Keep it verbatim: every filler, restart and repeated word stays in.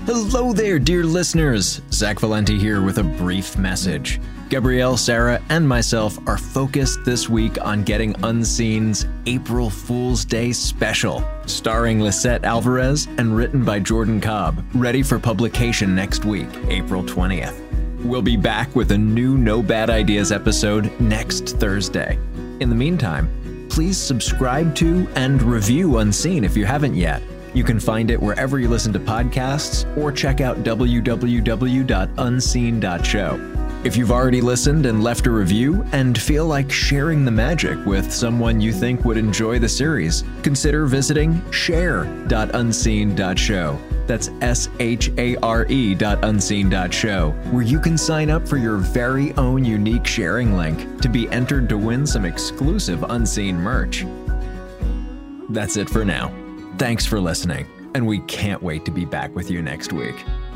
Hello there, dear listeners. Zach Valenti here with a brief message. Gabrielle, Sarah, and myself are focused this week on getting Unseen's April Fool's Day special, starring Lisette Alvarez and written by Jordan Cobb, ready for publication next week, April twentieth. We'll be back with a new No Bad Ideas episode next Thursday. In the meantime, please subscribe to and review Unseen if you haven't yet. You can find it wherever you listen to podcasts or check out w w w dot unseen dot show. If you've already listened and left a review and feel like sharing the magic with someone you think would enjoy the series, consider visiting share dot unseen dot show. That's S H A R E dot unseen dot show, where you can sign up for your very own unique sharing link to be entered to win some exclusive Unseen merch. That's it for now. Thanks for listening, and we can't wait to be back with you next week.